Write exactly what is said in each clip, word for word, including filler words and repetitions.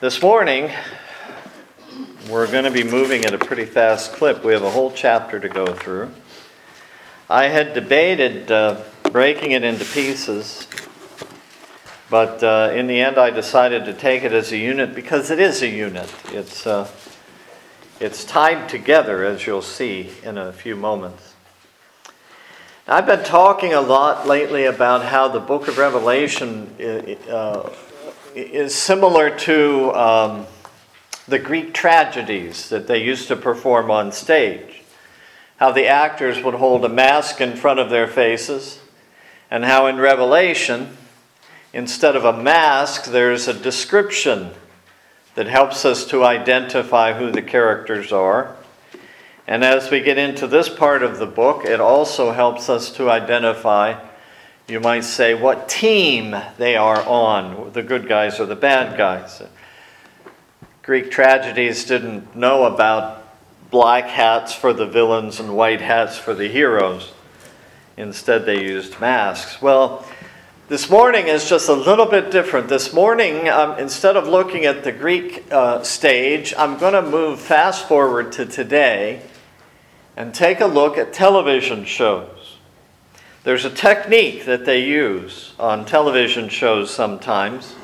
This morning, we're going to be moving at a pretty fast clip. We have a whole chapter to go through. I had debated uh, breaking it into pieces, but uh, in the end I decided to take it as a unit because it is a unit. It's, uh, it's tied together, as you'll see in a few moments. I've been talking a lot lately about how the book of Revelation uh, is similar to um, the Greek tragedies that they used to perform on stage. How the actors would hold a mask in front of their faces, and how in Revelation, instead of a mask, there's a description that helps us to identify who the characters are. And as we get into this part of the book, it also helps us to identify, you might say, what team they are on, the good guys or the bad guys. Greek tragedies didn't know about black hats for the villains and white hats for the heroes. Instead, they used masks. Well, this morning is just a little bit different. This morning, um, instead of looking at the Greek uh, stage, I'm going to move fast forward to today and take a look at television shows. There's a technique that they use on television shows sometimes,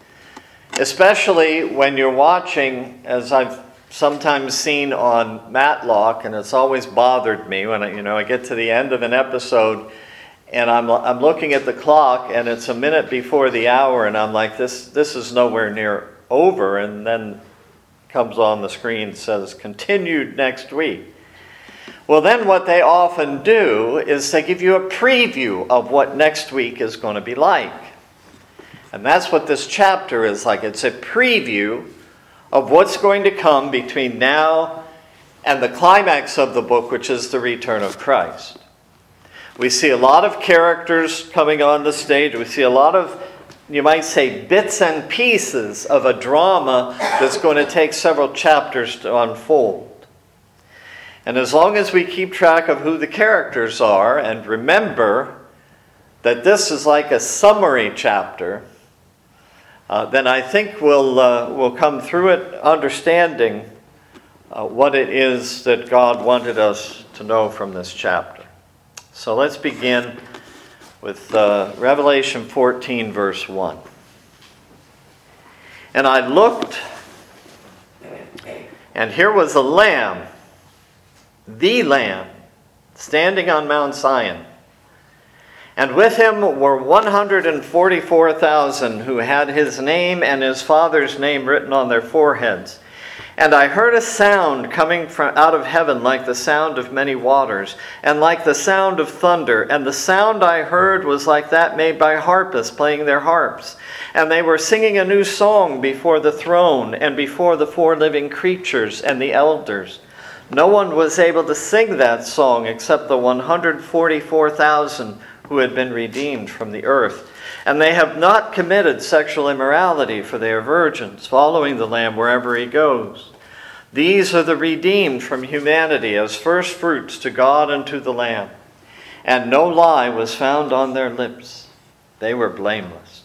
especially when you're watching, as I've sometimes seen on Matlock, and it's always bothered me when I, you know, I get to the end of an episode and I'm I'm looking at the clock and it's a minute before the hour and I'm like, this this is nowhere near over, and then comes on the screen and says continued next week. Well, then what they often do is they give you a preview of what next week is going to be like. And that's what this chapter is like. It's a preview of what's going to come between now and the climax of the book, which is the return of Christ. We see a lot of characters coming on the stage. We see a lot of, you might say, bits and pieces of a drama that's going to take several chapters to unfold. And as long as we keep track of who the characters are and remember that this is like a summary chapter, uh, then I think we'll, uh, we'll come through it understanding uh, what it is that God wanted us to know from this chapter. So let's begin with uh, Revelation fourteen, verse one. And I looked, and here was a lamb, the Lamb, standing on Mount Zion. And with him were one hundred forty-four thousand who had his name and his father's name written on their foreheads. And I heard a sound coming from out of heaven like the sound of many waters, and like the sound of thunder. And the sound I heard was like that made by harpists playing their harps. And they were singing a new song before the throne and before the four living creatures and the elders. No one was able to sing that song except the one hundred forty-four thousand who had been redeemed from the earth. And they have not committed sexual immorality, for they are virgins, following the Lamb wherever he goes. These are the redeemed from humanity as first fruits to God and to the Lamb. And no lie was found on their lips. They were blameless.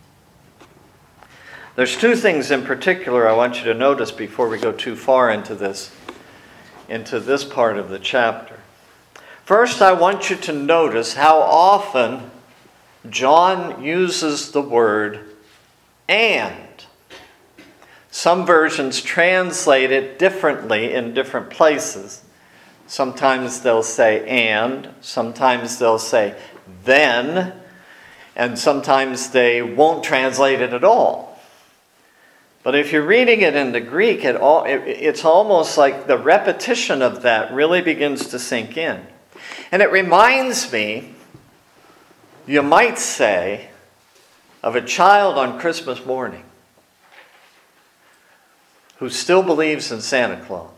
There's two things in particular I want you to notice before we go too far into this. into this part of the chapter. First, I want you to notice how often John uses the word and. Some versions translate it differently in different places. Sometimes they'll say and, sometimes they'll say then, and sometimes they won't translate it at all. But if you're reading it in the Greek, it all, it, it's almost like the repetition of that really begins to sink in. And it reminds me, you might say, of a child on Christmas morning who still believes in Santa Claus.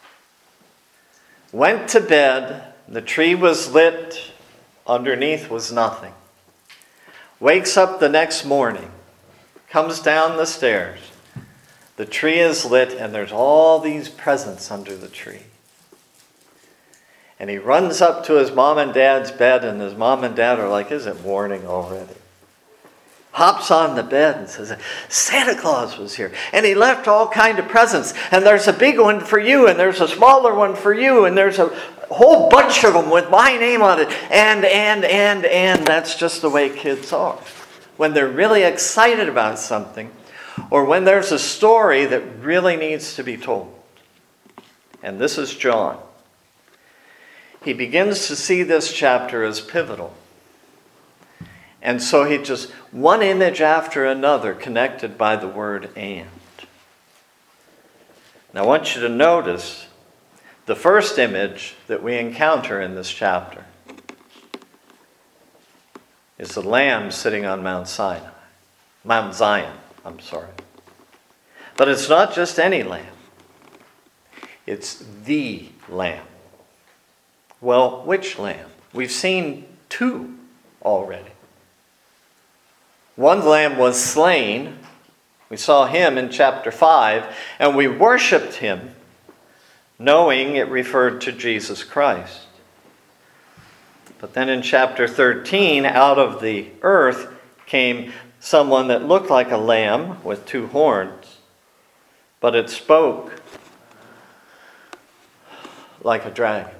Went to bed, the tree was lit, underneath was nothing. Wakes up the next morning, comes down the stairs. The tree is lit and there's all these presents under the tree. And he runs up to his mom and dad's bed, and his mom and dad are like, is it morning already? hops on the bed and says, Santa Claus was here, and he left all kind of presents, and there's a big one for you, and there's a smaller one for you, and there's a whole bunch of them with my name on it, and, and, and, and. That's just the way kids are. When they're really excited about something, or when there's a story that really needs to be told. And this is John. He begins to see this chapter as pivotal. And so he just, one image after another, connected by the word and. Now I want you to notice the first image that we encounter in this chapter is the lamb sitting on Mount Sinai. Mount Zion, I'm sorry. But it's not just any lamb. It's the lamb. Well, which lamb? We've seen two already. One lamb was slain. We saw him in chapter five, and we worshiped him, knowing it referred to Jesus Christ. But then in chapter thirteen, out of the earth came someone that looked like a lamb with two horns, but it spoke like a dragon.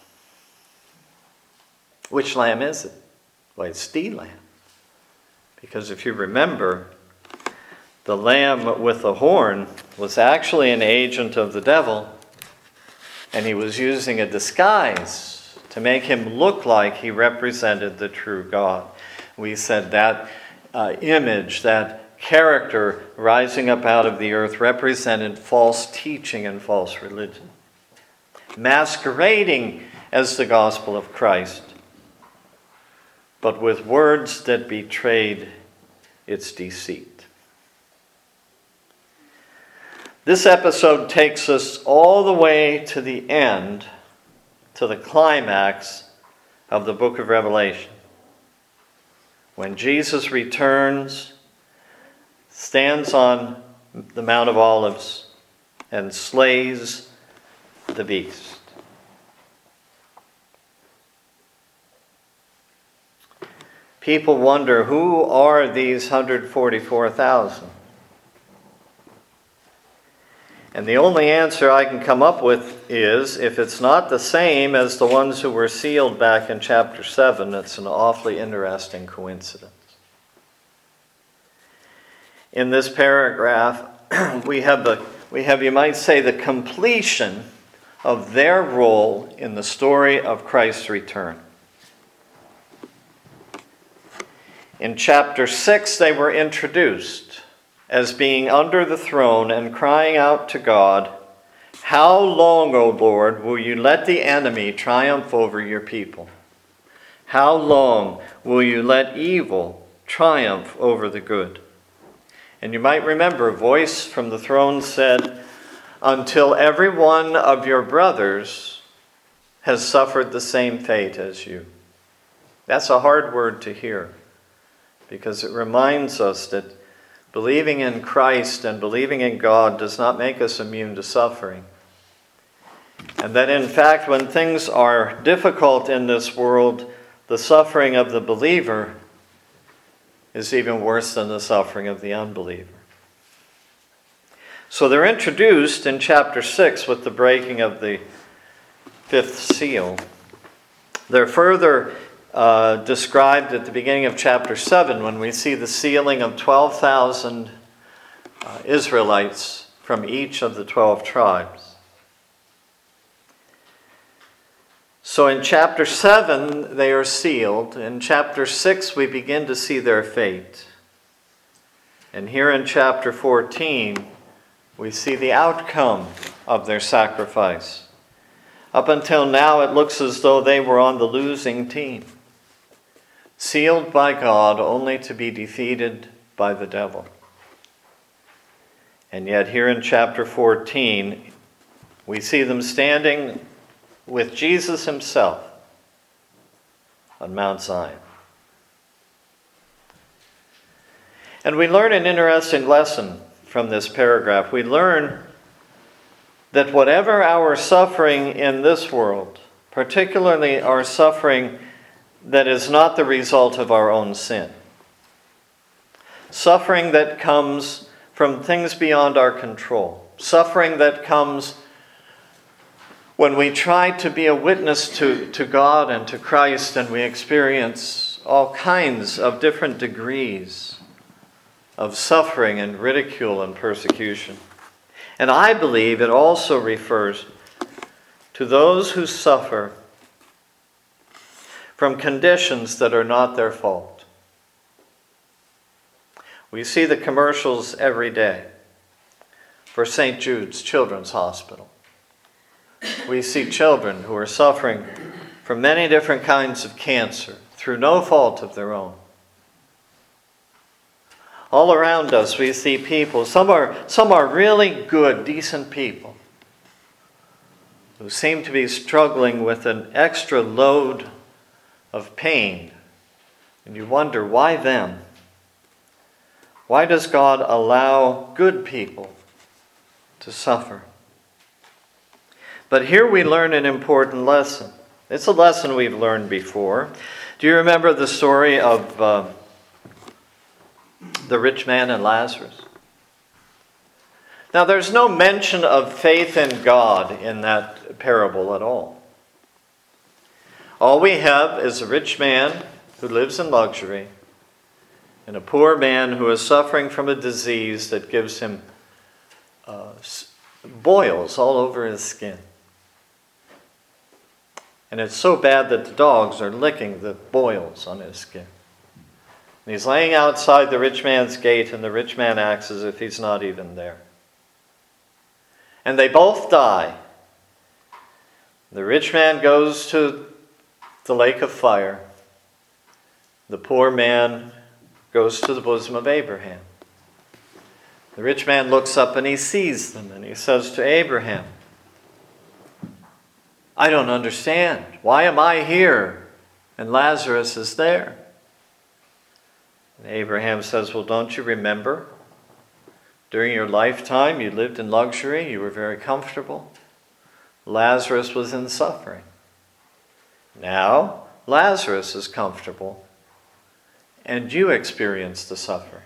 Which lamb is it? Well, it's the lamb. Because if you remember, the lamb with the horn was actually an agent of the devil, and he was using a disguise to make him look like he represented the true God. We said that uh, image, that character rising up out of the earth represented false teaching and false religion, masquerading as the gospel of Christ, but with words that betrayed its deceit. This episode takes us all the way to the end, to the climax of the book of Revelation, when Jesus returns, stands on the Mount of Olives, and slays the beast. People wonder, who are these one hundred forty-four thousand? And the only answer I can come up with is, if it's not the same as the ones who were sealed back in chapter seven, it's an awfully interesting coincidence. In this paragraph, we have, the, we have, you might say, the completion of their role in the story of Christ's return. In chapter six, they were introduced as being under the throne and crying out to God, "How long, O Lord, will you let the enemy triumph over your people? How long will you let evil triumph over the good?" And you might remember a voice from the throne said, "Until every one of your brothers has suffered the same fate as you." That's a hard word to hear, because it reminds us that believing in Christ and believing in God does not make us immune to suffering. And that in fact, when things are difficult in this world, the suffering of the believer is even worse than the suffering of the unbeliever. So they're introduced in chapter six with the breaking of the fifth seal. They're further Uh, described at the beginning of chapter seven when we see the sealing of twelve thousand uh, Israelites from each of the twelve tribes. So in chapter seven, they are sealed. In chapter six, we begin to see their fate. And here in chapter fourteen, we see the outcome of their sacrifice. Up until now, it looks as though they were on the losing team, sealed by God only to be defeated by the devil. And yet here in chapter fourteen, we see them standing with Jesus himself on Mount Zion. And we learn an interesting lesson from this paragraph. We learn that whatever our suffering in this world, particularly our suffering that is not the result of our own sin, suffering that comes from things beyond our control, suffering that comes when we try to be a witness to, to God and to Christ, and we experience all kinds of different degrees of suffering and ridicule and persecution. And I believe it also refers to those who suffer from conditions that are not their fault. We see the commercials every day for Saint Jude's Children's Hospital. We see children who are suffering from many different kinds of cancer through no fault of their own. All around us we see people, some are, some are really good, decent people, who seem to be struggling with an extra load of pain. And you wonder, why them? Why does God allow good people to suffer? But here we learn an important lesson. It's a lesson we've learned before. Do you remember the story of uh, the rich man and Lazarus? Now, there's no mention of faith in God in that parable at all. All we have is a rich man who lives in luxury and a poor man who is suffering from a disease that gives him uh, boils all over his skin. And it's so bad that the dogs are licking the boils on his skin. And he's laying outside the rich man's gate, and the rich man acts as if he's not even there. And they both die. The rich man goes to the lake of fire. The poor man goes to the bosom of Abraham. The rich man looks up and he sees them, and he says to Abraham, I don't understand. Why am I here and Lazarus is there? And Abraham says, well, don't you remember? During your lifetime, you lived in luxury. You were very comfortable. Lazarus was in suffering. Now, Lazarus is comfortable, and you experience the suffering.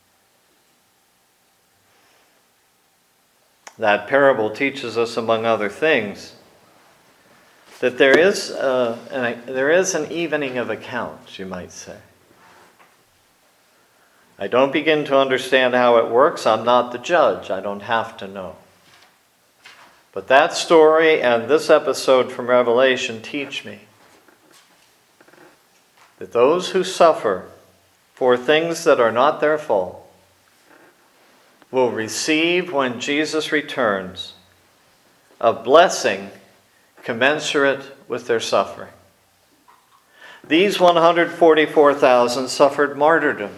That parable teaches us, among other things, that there is, uh, an, there is an evening of accounts, you might say. I don't begin to understand how it works. I'm not the judge. I don't have to know. But that story and this episode from Revelation teach me that those who suffer for things that are not their fault will receive, when Jesus returns, a blessing commensurate with their suffering. These one hundred forty-four thousand suffered martyrdom.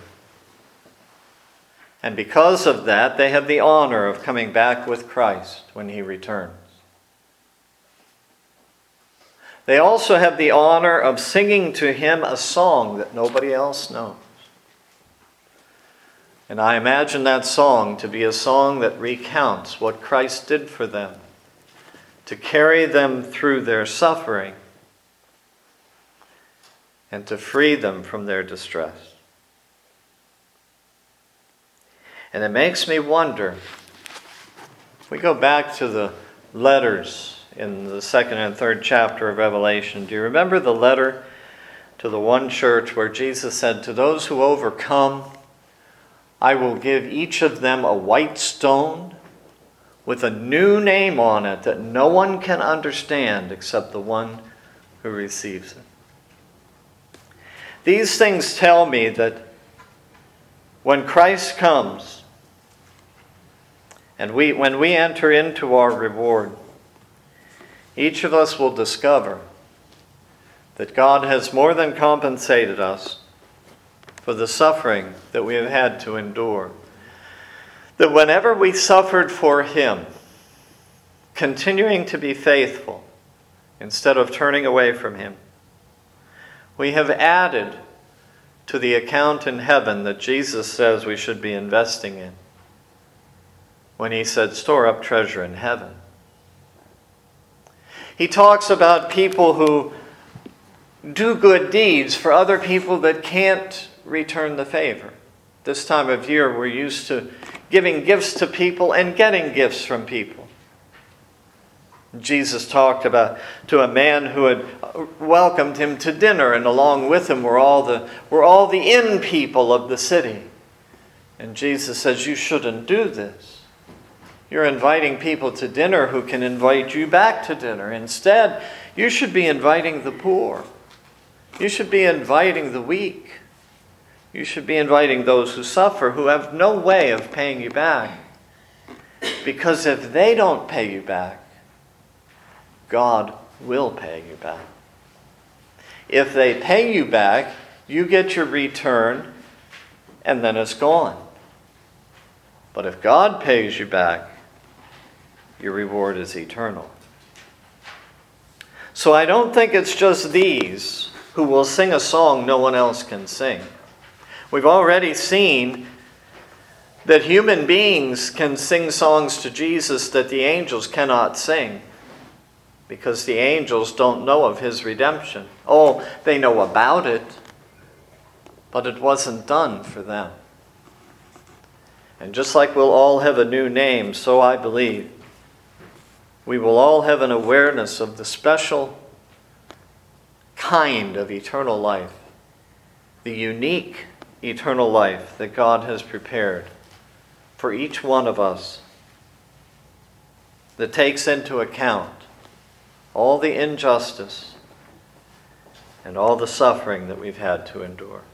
And because of that, they have the honor of coming back with Christ when he returns. They also have the honor of singing to him a song that nobody else knows. And I imagine that song to be a song that recounts what Christ did for them, to carry them through their suffering and to free them from their distress. And it makes me wonder, if we go back to the letters in the second and third chapter of Revelation, do you remember the letter to the one church where Jesus said, to those who overcome, I will give each of them a white stone with a new name on it that no one can understand except the one who receives it. These things tell me that when Christ comes, and we, when we enter into our reward, each of us will discover that God has more than compensated us for the suffering that we have had to endure. That whenever we suffered for him, continuing to be faithful instead of turning away from him, we have added to the account in heaven that Jesus says we should be investing in when he said, store up treasure in heaven. He talks about people who do good deeds for other people that can't return the favor. This time of year, we're used to giving gifts to people and getting gifts from people. Jesus talked about to a man who had welcomed him to dinner, and along with him were all the were all the inn people of the city. And Jesus says, you shouldn't do this. You're inviting people to dinner who can invite you back to dinner. Instead, you should be inviting the poor. You should be inviting the weak. You should be inviting those who suffer, who have no way of paying you back. Because if they don't pay you back, God will pay you back. If they pay you back, you get your return, and then it's gone. But if God pays you back, your reward is eternal. So I don't think it's just these who will sing a song no one else can sing. We've already seen that human beings can sing songs to Jesus that the angels cannot sing, because the angels don't know of his redemption. Oh, they know about it, but it wasn't done for them. And just like we'll all have a new name, so I believe, we will all have an awareness of the special kind of eternal life, the unique eternal life that God has prepared for each one of us, that takes into account all the injustice and all the suffering that we've had to endure.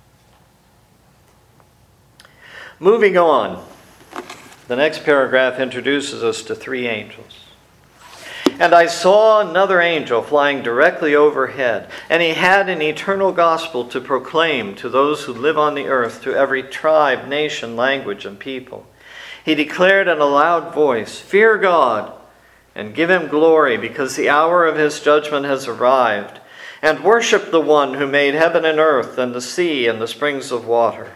Moving on, the next paragraph introduces us to three angels. And I saw another angel flying directly overhead, and he had an eternal gospel to proclaim to those who live on the earth, to every tribe, nation, language, and people. He declared in a loud voice, "Fear God, and give him glory, because the hour of his judgment has arrived. And worship the one who made heaven and earth, and the sea, and the springs of water."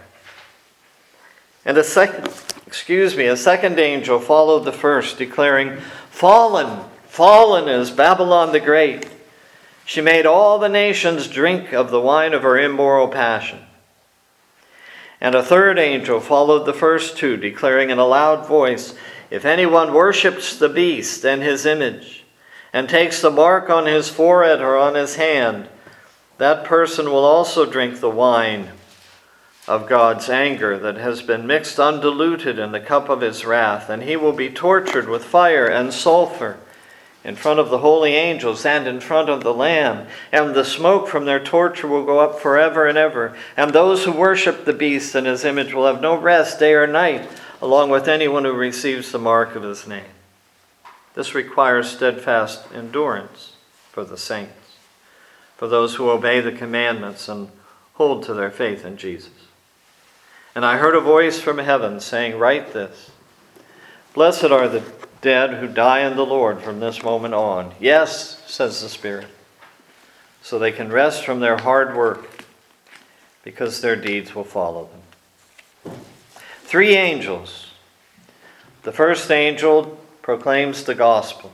And a second, excuse me, a second angel followed the first, declaring, "Fallen, fallen is Babylon the Great. She made all the nations drink of the wine of her immoral passion." And a third angel followed the first two, declaring in a loud voice, "If anyone worships the beast and his image, and takes the mark on his forehead or on his hand, that person will also drink the wine of God's anger that has been mixed undiluted in the cup of his wrath, and he will be tortured with fire and sulfur in front of the holy angels and in front of the Lamb. And the smoke from their torture will go up forever and ever. And those who worship the beast and his image will have no rest day or night, along with anyone who receives the mark of his name." This requires steadfast endurance for the saints, for those who obey the commandments and hold to their faith in Jesus. And I heard a voice from heaven saying, "Write this: Blessed are the dead who die in the Lord from this moment on." Yes, says the Spirit, so they can rest from their hard work, because their deeds will follow them. Three angels. The first angel proclaims the gospel.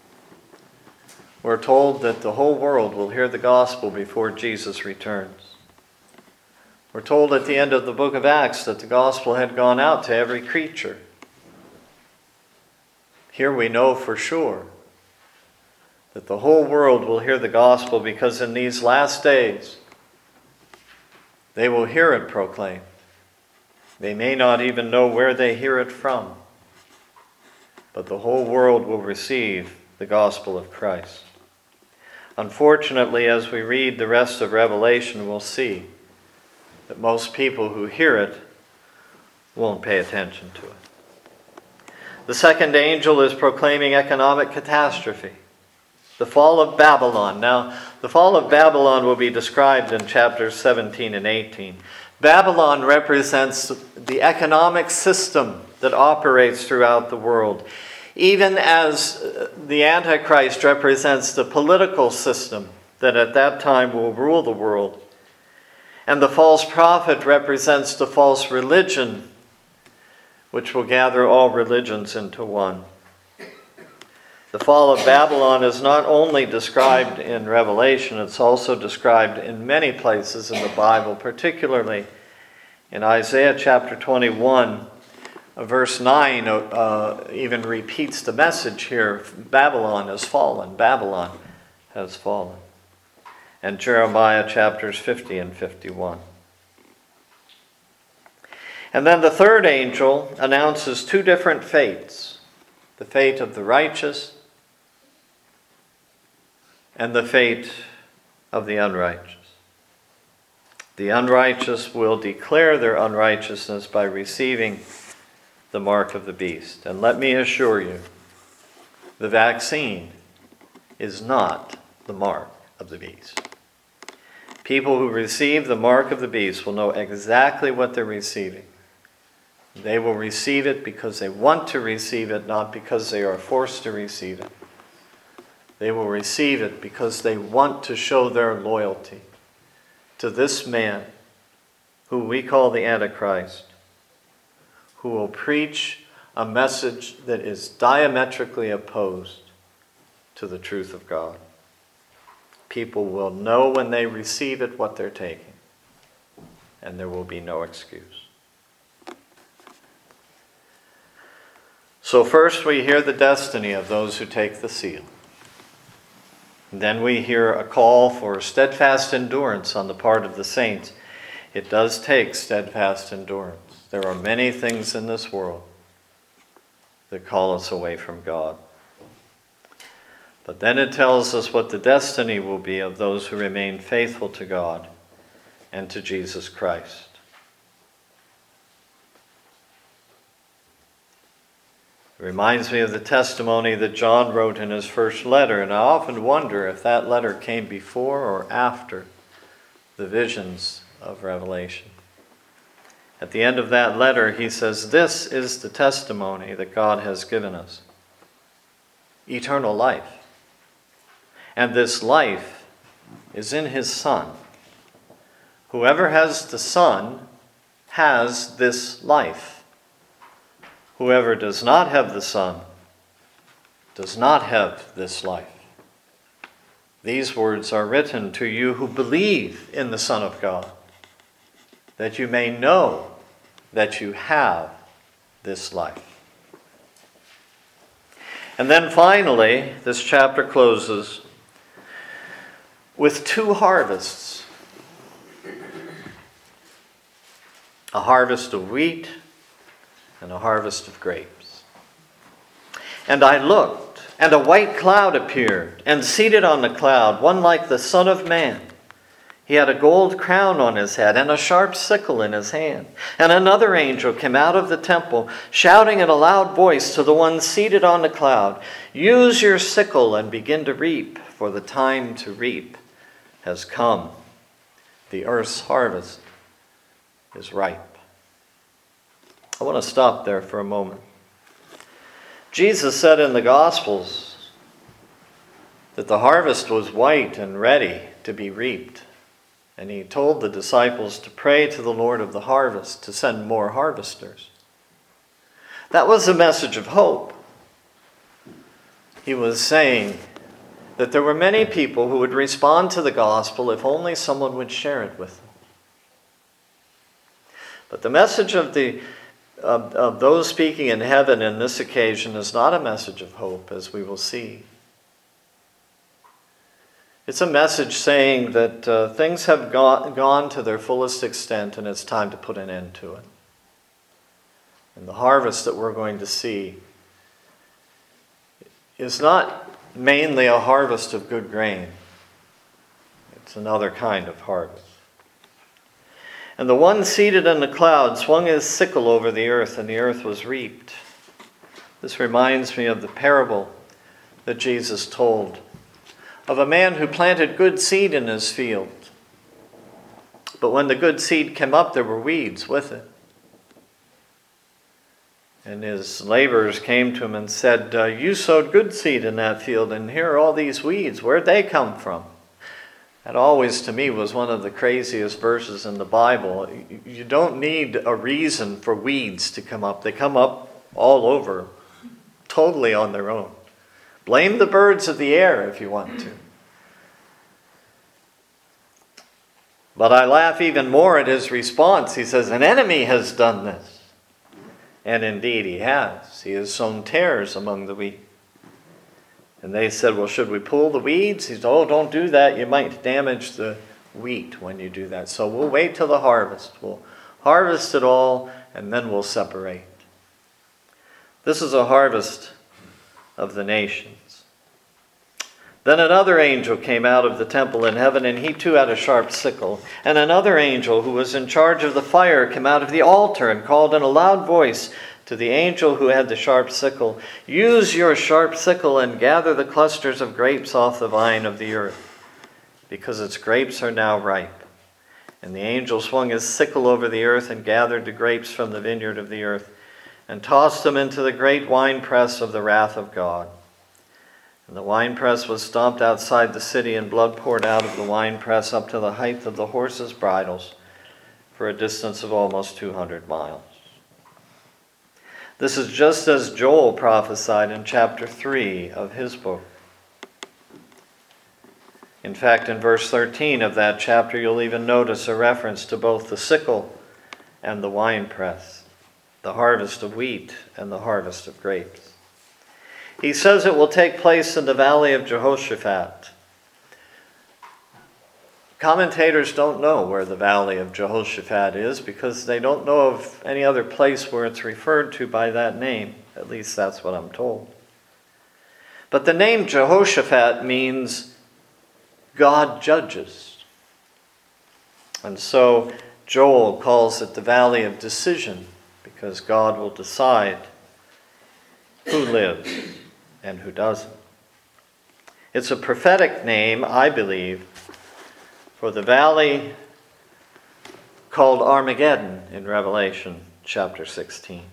We're told that the whole world will hear the gospel before Jesus returns. We're told at the end of the book of Acts that the gospel had gone out to every creature. Here we know for sure that the whole world will hear the gospel, because in these last days they will hear it proclaimed. They may not even know where they hear it from, but the whole world will receive the gospel of Christ. Unfortunately, as we read the rest of Revelation, we'll see that most people who hear it won't pay attention to it. The second angel is proclaiming economic catastrophe, the fall of Babylon. Now, the fall of Babylon will be described in chapters seventeen and eighteen. Babylon represents the economic system that operates throughout the world, even as the Antichrist represents the political system that at that time will rule the world. And the false prophet represents the false religion, which will gather all religions into one. The fall of Babylon is not only described in Revelation, it's also described in many places in the Bible, particularly In Isaiah chapter twenty-one, uh, verse nine uh, even repeats the message here. Babylon has fallen. Babylon has fallen. And Jeremiah chapters fifty and fifty-one. And then the third angel announces two different fates. The fate of the righteous and the fate of the unrighteous. The unrighteous will declare their unrighteousness by receiving the mark of the beast. And let me assure you, the vaccine is not the mark of the beast. People who receive the mark of the beast will know exactly what they're receiving. They will receive it because they want to receive it, not because they are forced to receive it. They will receive it because they want to show their loyalty to this man who we call the Antichrist, who will preach a message that is diametrically opposed to the truth of God. People will know when they receive it what they're taking, and there will be no excuse. So first we hear the destiny of those who take the seal. Then we hear a call for steadfast endurance on the part of the saints. It does take steadfast endurance. There are many things in this world that call us away from God. But then it tells us what the destiny will be of those who remain faithful to God and to Jesus Christ. It reminds me of the testimony that John wrote in his first letter, and I often wonder if that letter came before or after the visions of Revelation. At the end of that letter, he says, "This is the testimony that God has given us, eternal life. And this life is in his Son. Whoever has the Son has this life. Whoever does not have the Son does not have this life. These words are written to you who believe in the Son of God, that you may know that you have this life." And then finally, this chapter closes with two harvests. A harvest of wheat and a harvest of grapes. "And I looked, and a white cloud appeared, and seated on the cloud, one like the Son of Man. He had a gold crown on his head and a sharp sickle in his hand. And another angel came out of the temple, shouting in a loud voice to the one seated on the cloud, 'Use your sickle and begin to reap, for the time to reap has come. The earth's harvest is ripe.'" I want to stop there for a moment. Jesus said in the Gospels that the harvest was white and ready to be reaped. And he told the disciples to pray to the Lord of the harvest to send more harvesters. That was a message of hope. He was saying that there were many people who would respond to the gospel if only someone would share it with them. But the message of the Of, of those speaking in heaven in this occasion is not a message of hope, as we will see. It's a message saying that uh, things have gone, gone to their fullest extent and it's time to put an end to it. And the harvest that we're going to see is not mainly a harvest of good grain. It's another kind of harvest. "And the one seated in the cloud swung his sickle over the earth, and the earth was reaped." This reminds me of the parable that Jesus told of a man who planted good seed in his field. But when the good seed came up, there were weeds with it. And his laborers came to him and said, uh, "You sowed good seed in that field, and here are all these weeds. Where'd they come from?" That always, to me, was one of the craziest verses in the Bible. You don't need a reason for weeds to come up. They come up all over, totally on their own. Blame the birds of the air if you want to. But I laugh even more at his response. He says, an enemy has done this. And indeed he has. He has sown tares among the wheat. And they said, well, should we pull the weeds? He said, oh, don't do that. You might damage the wheat when you do that. So we'll wait till the harvest. We'll harvest it all, and then we'll separate. This is a harvest of the nations. Then another angel came out of the temple in heaven, and he too had a sharp sickle. And another angel who was in charge of the fire came out of the altar and called in a loud voice to the angel who had the sharp sickle, use your sharp sickle and gather the clusters of grapes off the vine of the earth, because its grapes are now ripe. And the angel swung his sickle over the earth and gathered the grapes from the vineyard of the earth and tossed them into the great winepress of the wrath of God. And the winepress was stomped outside the city, and blood poured out of the winepress up to the height of the horses' bridles for a distance of almost two hundred miles. This is just as Joel prophesied in chapter three of his book. In fact, in verse thirteen of that chapter, you'll even notice a reference to both the sickle and the winepress, the harvest of wheat and the harvest of grapes. He says it will take place in the valley of Jehoshaphat. Commentators don't know where the valley of Jehoshaphat is because they don't know of any other place where it's referred to by that name. At least that's what I'm told. But the name Jehoshaphat means God judges. And so Joel calls it the valley of decision because God will decide who lives and who doesn't. It's a prophetic name, I believe, for the valley called Armageddon in Revelation chapter sixteen.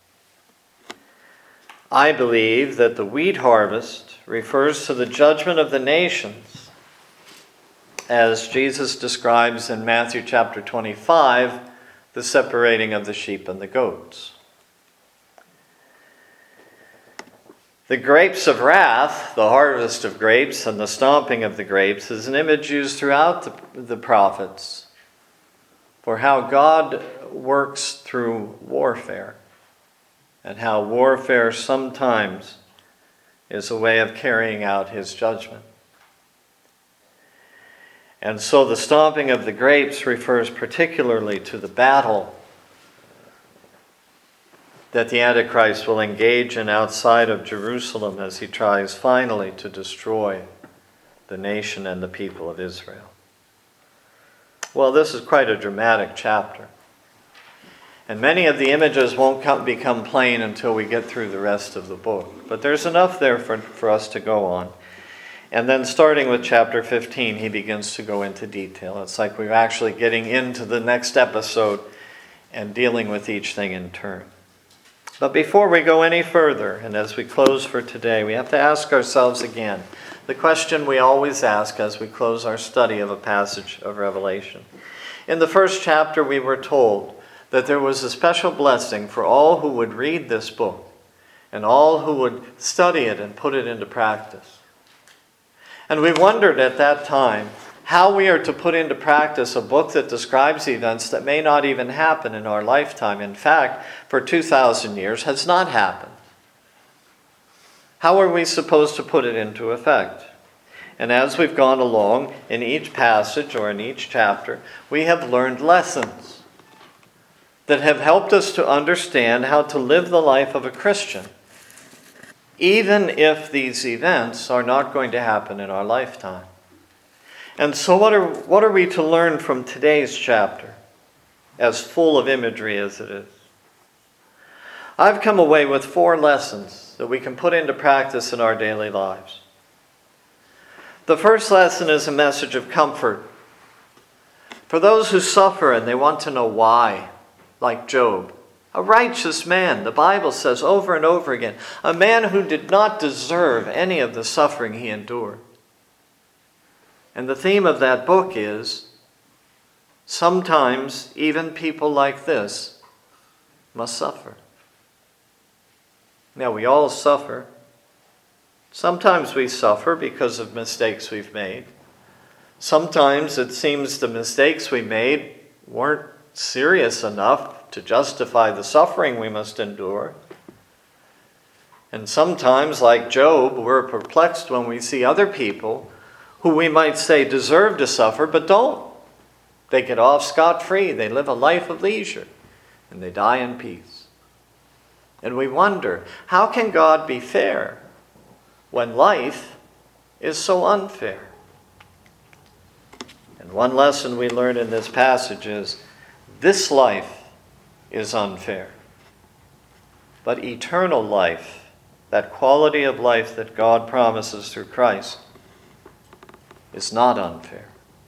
I believe that the wheat harvest refers to the judgment of the nations, as Jesus describes in Matthew chapter twenty-five, the separating of the sheep and the goats. The grapes of wrath, the harvest of grapes and the stomping of the grapes, is an image used throughout the, the prophets for how God works through warfare and how warfare sometimes is a way of carrying out his judgment. And so the stomping of the grapes refers particularly to the battle that the Antichrist will engage in outside of Jerusalem as he tries finally to destroy the nation and the people of Israel. Well, this is quite a dramatic chapter. And many of the images won't come, become plain until we get through the rest of the book. But there's enough there for, for us to go on. And then starting with chapter fifteen, he begins to go into detail. It's like we're actually getting into the next episode and dealing with each thing in turn. But before we go any further, and as we close for today, we have to ask ourselves again the question we always ask as we close our study of a passage of Revelation. In the first chapter, we were told that there was a special blessing for all who would read this book and all who would study it and put it into practice. And we wondered at that time how we are to put into practice a book that describes events that may not even happen in our lifetime. In fact, for two thousand years has not happened. How are we supposed to put it into effect? And as we've gone along in each passage or in each chapter, we have learned lessons that have helped us to understand how to live the life of a Christian, even if these events are not going to happen in our lifetime. And so what are, what are we to learn from today's chapter, as full of imagery as it is? I've come away with four lessons that we can put into practice in our daily lives. The first lesson is a message of comfort. For those who suffer and they want to know why, like Job, a righteous man, the Bible says over and over again, a man who did not deserve any of the suffering he endured. And the theme of that book is, sometimes even people like this must suffer. Now, we all suffer. Sometimes we suffer because of mistakes we've made. Sometimes it seems the mistakes we made weren't serious enough to justify the suffering we must endure. And sometimes, like Job, we're perplexed when we see other people who we might say deserve to suffer, but don't. They get off scot-free. They live a life of leisure, and they die in peace. And we wonder, how can God be fair when life is so unfair? And one lesson we learn in this passage is, this life is unfair. But eternal life, that quality of life that God promises through Christ, is not unfair.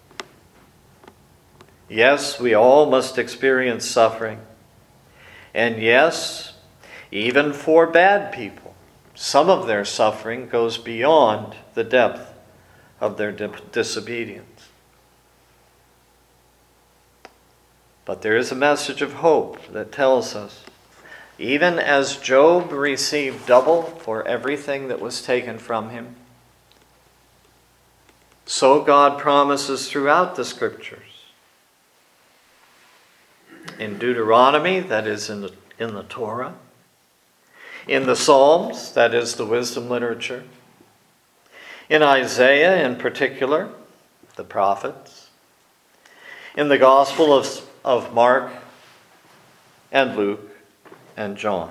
Yes, we all must experience suffering. And yes, even for bad people, some of their suffering goes beyond the depth of their di- disobedience. But there is a message of hope that tells us, even as Job received double for everything that was taken from him, so God promises throughout the Scriptures. In Deuteronomy, that is in the, in the Torah. In the Psalms, that is the wisdom literature. In Isaiah in particular, the prophets. In the Gospel of, of Mark and Luke and John.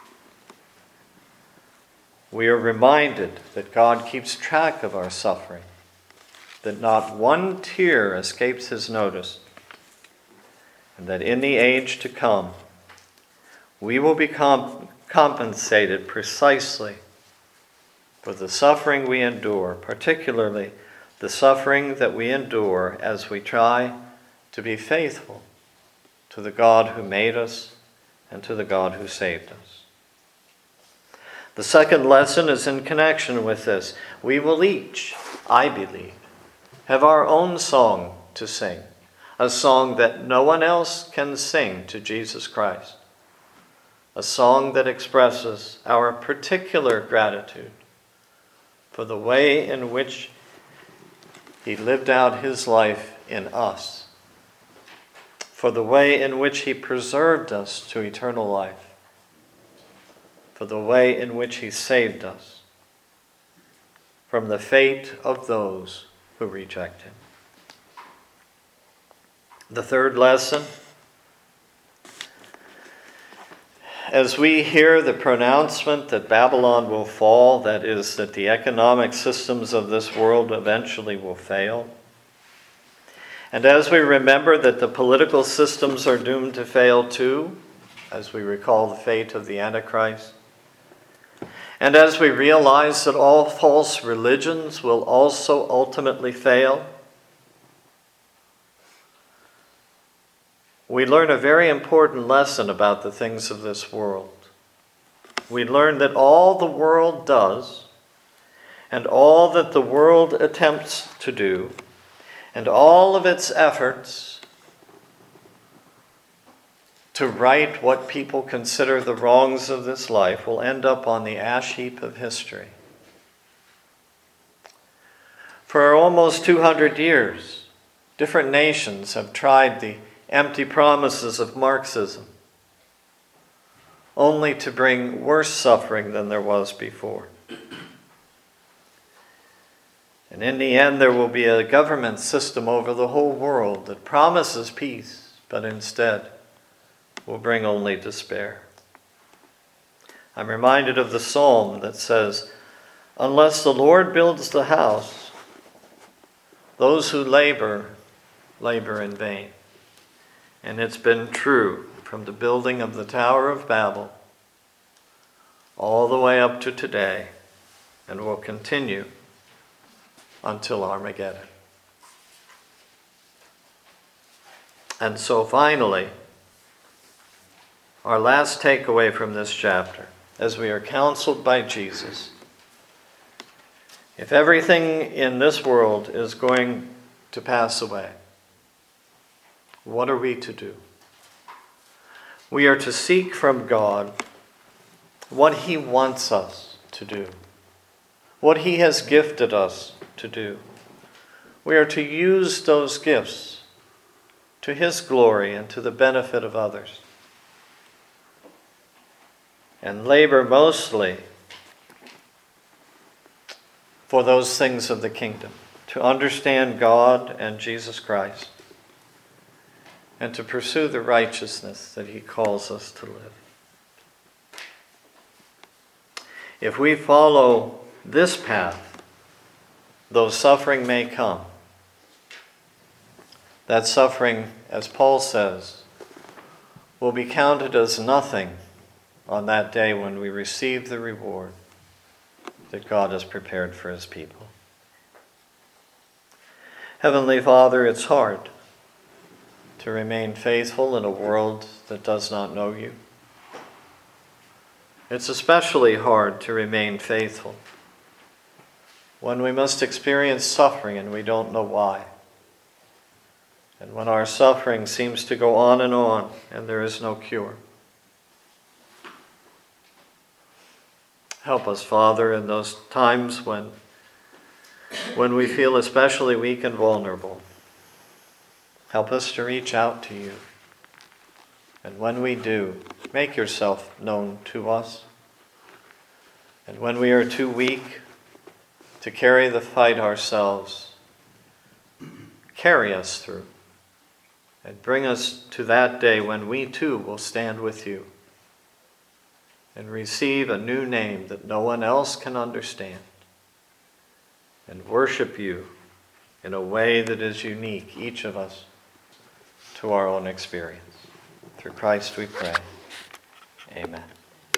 We are reminded that God keeps track of our suffering, that not one tear escapes his notice, and that in the age to come, we will be comp- compensated precisely for the suffering we endure, particularly the suffering that we endure as we try to be faithful to the God who made us and to the God who saved us. The second lesson is in connection with this. We will each, I believe, have our own song to sing, a song that no one else can sing to Jesus Christ, a song that expresses our particular gratitude for the way in which he lived out his life in us, for the way in which he preserved us to eternal life, for the way in which he saved us from the fate of those who reject him. The third lesson, as we hear the pronouncement that Babylon will fall, that is, that the economic systems of this world eventually will fail, and as we remember that the political systems are doomed to fail too, as we recall the fate of the Antichrist, and as we realize that all false religions will also ultimately fail, we learn a very important lesson about the things of this world. We learn that all the world does, and all that the world attempts to do, and all of its efforts to right what people consider the wrongs of this life will end up on the ash heap of history. For almost two hundred years, different nations have tried the empty promises of Marxism, only to bring worse suffering than there was before. And in the end, there will be a government system over the whole world that promises peace, but instead will bring only despair. I'm reminded of the psalm that says, "Unless the Lord builds the house, those who labor, labor in vain." And it's been true from the building of the Tower of Babel all the way up to today, and will continue until Armageddon. And so finally, our last takeaway from this chapter, as we are counseled by Jesus, if everything in this world is going to pass away, what are we to do? We are to seek from God what he wants us to do, what he has gifted us to do. We are to use those gifts to His glory and to the benefit of others. And labor mostly for those things of the kingdom, to understand God and Jesus Christ, and to pursue the righteousness that He calls us to live. If we follow this path, though suffering may come, that suffering, as Paul says, will be counted as nothing on that day when we receive the reward that God has prepared for His people. Heavenly Father, it's hard to remain faithful in a world that does not know You. It's especially hard to remain faithful when we must experience suffering and we don't know why. And when our suffering seems to go on and on and there is no cure. Help us, Father, in those times when, when we feel especially weak and vulnerable. Help us to reach out to You. And when we do, make Yourself known to us. And when we are too weak to carry the fight ourselves, carry us through. And bring us to that day when we too will stand with You and receive a new name that no one else can understand, and worship You in a way that is unique, each of us, to our own experience. Through Christ we pray. Amen.